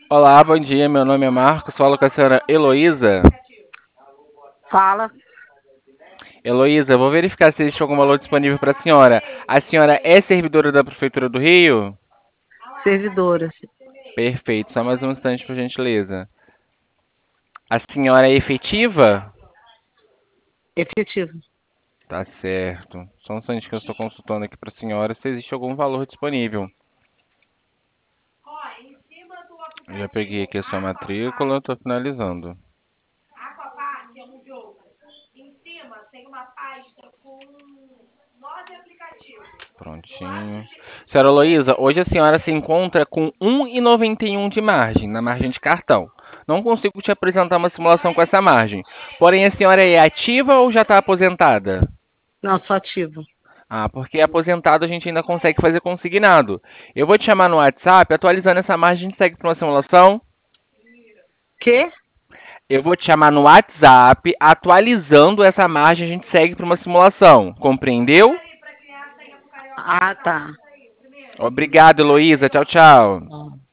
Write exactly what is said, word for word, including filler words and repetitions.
Olá, bom dia. Meu nome é Marcos. Falo com a senhora Heloísa. Fala, Heloísa, vou verificar se existe algum valor disponível para a senhora. A senhora é servidora da Prefeitura do Rio? servidora, Perfeito. Só mais um instante, por gentileza. A senhora é efetiva? efetivo. Tá certo. Só um instante que eu estou consultando aqui para a senhora se existe algum valor disponível. Eu já peguei aqui a sua matrícula, estou finalizando. Prontinho. Senhora Heloísa, hoje a senhora se encontra com um e noventa e um de margem, na margem de cartão. Não consigo te apresentar uma simulação com essa margem. Porém, a senhora é ativa ou já está aposentada? Não, sou ativo. Ah, porque aposentado a gente ainda consegue fazer consignado. Eu vou te chamar no WhatsApp, atualizando essa margem, a gente segue para uma simulação. Quê? Eu vou te chamar no WhatsApp, atualizando essa margem, a gente segue para uma simulação. Compreendeu? Ah, tá. Obrigado, Heloísa. Tchau, tchau. Ah.